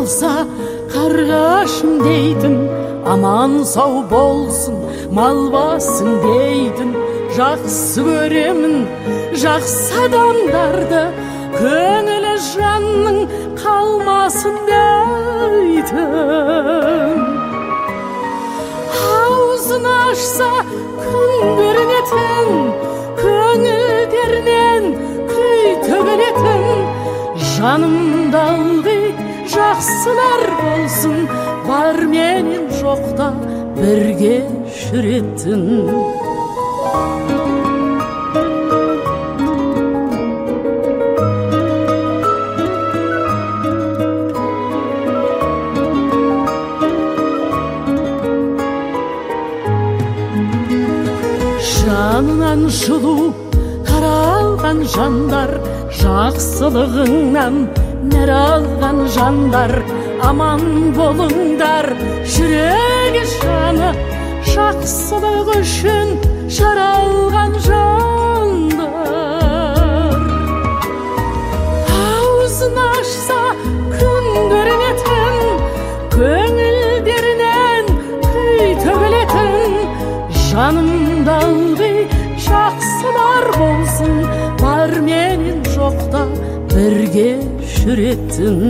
болса қарғашым дейтін, аман сау болсын мал басың дейтін. Жақсы көремін жақсы адамдарды, көңілі жанның қалмасын дейтін. Аузын ашса күн көрінетін, көңілдерінен күй төгілетін. Жанымда ылғи жақсылар болсын, бар менен жоқта бірге жүретін. Жанынан жылу таралған жандар, жақсылығыңнан нәр алған жандар, аман болыңдар. Жүрегі жаны жақсылық үшін жаралған жандар. Аузын ашса күн көрінетін, көңілдерінен күй төгілетін. Жанымда ылғи жақсылар болсын, бар менен жоқта бірге жүретін.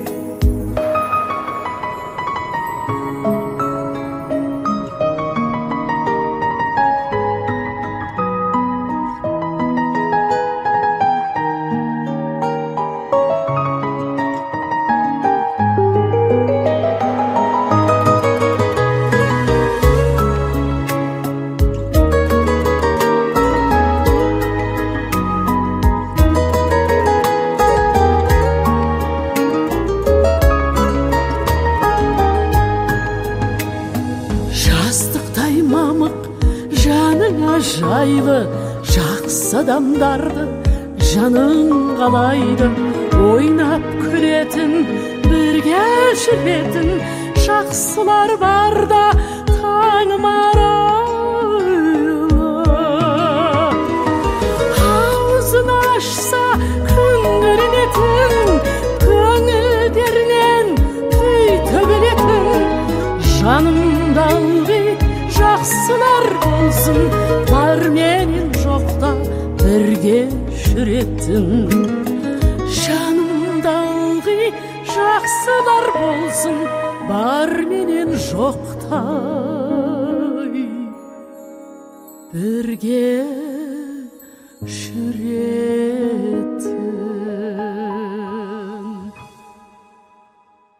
Жастықтай мамық жаныңа жайлы, жақсы адамдарды жаның қалайды. Ойнап күлетін, бірге жүретін, жақсылар барда таңым арайлы. Аузын ашса күн көрінетін, көңілдерінен күй төгілетін. Жанымда ылғи жақсылар болсын, бар менен жоқта бірге жүретін. Жанымда ылғи жақсылар болсын, бар менен жоқта бірге жүретін.